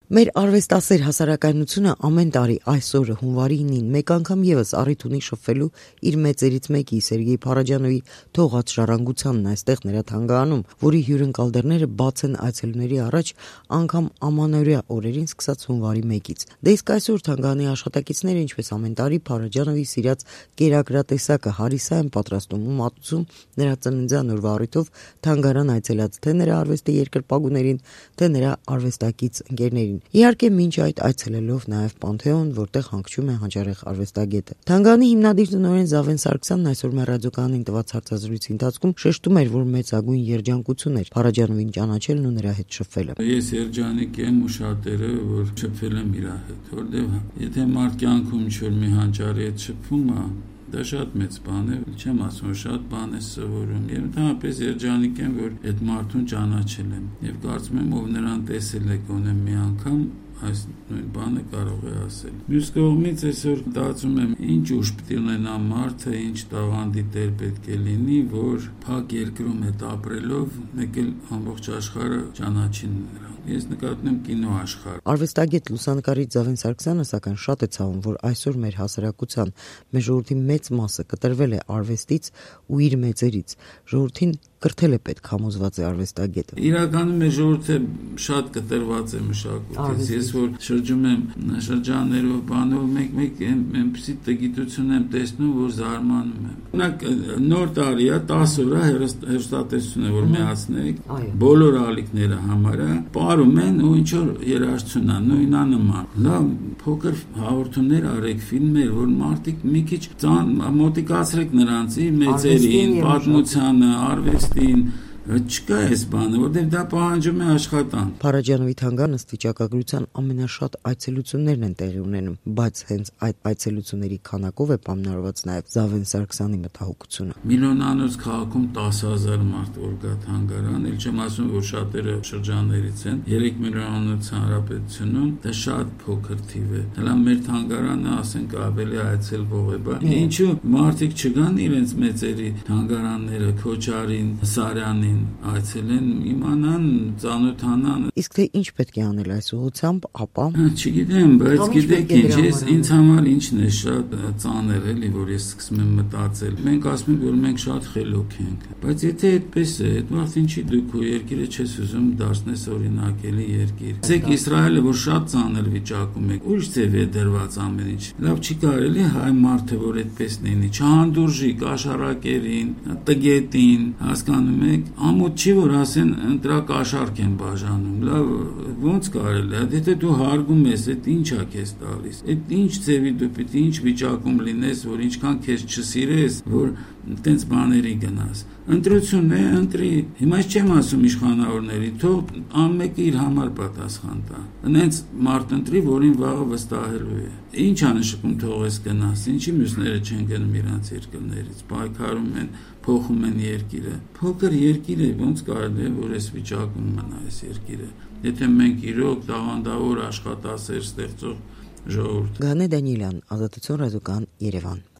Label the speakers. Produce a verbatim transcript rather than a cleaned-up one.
Speaker 1: Մեր արվեստասեր հասարակայնությունը ամեն տարի այս օրը հունվարի ինին մեկ անգամ ևս առիթ ունի շփվելու իր մեծերից մեկի Սերգեյ Փարաջանովի թողած ժառանգությանն այստեղ նրա թանգարանում, որի հյուրընկալ դռները բաց են այցելուների առաջ անգամ ամանորյա օրերին սկսած հունվարի մեկից։ Դե իսկ այսօր թանգարանի աշխատակիցները, ինչպես ամեն տարի, Փարաջանովի սիրած կերակրատեսակը հարիսա են պատրաստում ու մատուցում նրա ծննդյան օրվա առիթով թանգարան այցելած թե նրա արվեստի երկրպագուներին, թե նրա արվեստակից ընկերներին։ Իհարկե, մինչ այդ այցելելով նաև Պանթեոն, որտեղ հանգչում է հանճարեղ արվեստագետը։ Թանգարանի հիմնադիր տնօրեն Զավեն Սարգսյանն այսօր մեր ռադիոկայանին տված հարցազրույցի ընթացքում շեշտում էր, որ մեծագույն երջանկություն էր Փարաջանովին ճանաչելն ու նրա հետ շփվելը։
Speaker 2: Ես երջանիկ եմ ու շատերը, որ շփվել եմ իր հետ, որտեղ եթե մարդ կյանքում ինչ-որ մի հանճարի հետ շփվում է, դա շատ մեծ բան է, չեմ ասում, շատ բան է սովորում։ Եվ ընդհանրապես երջանիկ եմ, որ այդ մարդուն ճանաչել եմ։ Եվ կարծում եմ, ով նրան տեսել է գոնե մի անգամ, այս նույն բանը կարող է ասել։ Մյուս կողմից այսօր դասում եմ, ինչ ուժ պետք է ունենա մարդը, ինչ տաղանդի տեր պետք է լինի, որ փակ երկրում հետ ապրելով մեկ էլ ամբողջ աշխարհը ճանաչի նրան։ Ես նկատում եմ կինո աշխարհ։
Speaker 1: Արվեստագետ լուսանկարիչ Զավեն Սարգսյանը սակայն շատ է ցավում, որ այսօր մեր հասարակության, մեր ժողովրդի մեծ մասը կտրվել է արվեստից ու իր մեծերից։ Ժողովրդին կրթել է պետք համոզված է արվեստագետը։
Speaker 2: Իրականում մեր ժողովուրդը շատ կտրված է մշակույթից։ Ես որ շրջում եմ շրջաններով, բանով, մեկ-մեկ այնպիսի տգիտություն եմ տեսնում, որ զարմանում եմ։ Օրինակ նոր տարի է, տասը օր հեռուստատեսություն է, որ միացնեք, բոլոր ալիքները համարը պարում են ու ինչ որ երաժշտություն է, նույնանման։ Լավ փոքր հաղորդումներ արեք, ֆիլմեր, որ մարդիկ մի քիչ մոտիկացրեք նրանց մեծերին, պատմությանը, արվեստին, չկա այս բանը, որտեղ դա պահանջում է աշխատանք։
Speaker 1: Փարաջանովի թանգարանը ըստ վիճակագրության ամենաշատ այցելություններն են տեղի ունենում, բայց հենց այդ այցելությունների քանակով է պայմանավորված նաև Զավեն Սարգսյանի մտահոգությունը։
Speaker 2: Միլիոնանոց քաղաքում տասը հազար մարդ որ գա թանգարան, ել չեմ ասում, որ շատերը շրջաններից են, երեք միլիոնանոց հանրապետությունում, դա շատ փոքր թիվ է։ Հələ մեր թանգարանը, ասենք, ավելի այցելվող է, բայց ինչու մարդիկ չգան իրենց մեծերի թանգարանները, Քոչարին, Սարյանին այցելեն, իմանան, ծանոթանան։
Speaker 1: Իսկ թե ինչ պետք է անել այս ուղղությամբ, ապա
Speaker 2: չգիտեմ, բայց գիտեք ինչ, ես ինձ համար ինչն է շատ ծանր էլի, որ ես սկսում եմ մտածել։ Մենք ասում ենք, որ մենք շատ խելոք ենք, բայց եթե այդպես է, այդ վաղ ինչի դու քո երկիրը չես ուզում դարձնես օրինակելի երկիր։ Ասեք Իսրայելը, որ շատ ծանր վիճակում է, ուրիշ ձև է դրված ամեն ինչ։ Լավ չի կարելի հայ մարդը, որ այդպես լինի, չհանդուրժի կաշառակերին, տգետին, հասկանում եք, ամոթ չի որ ասեն ընտրա կաշառք են բաժանում, լավ ոնց կարելի է, եթե դու հարգում ես, այդ ինչ է քեզ տալիս, այդ ինչ ձևի դու պիտի ինչ վիճակում լինես, որ ինչքան քեզ չսիրես, որ տենց բաների գնաս։ Ընտրություն է, ընտրի։ Հիմա չեմ ասում իշխանավորների, թող ամենը իր համար պատասխան տա։ Նենց մարդ ընտրի, որին վաղը վստահելու է։ Ինչ է նշանակում թողես գնաս, ինչի մյուսները չեն գնում իրանց երկրներից, պայքարում են, փոխում են երկիրը։ Փոքր երկիր է, ոնց կարելի է, որ այս վիճակում մնա այս երկիրը։ Եթե մենք իրոք տաղանդավոր աշխատասեր ստեղծող ժողովուրդ։
Speaker 1: Գանե Դանիելյան, Ազատություն ռադիոկայան, Երևան։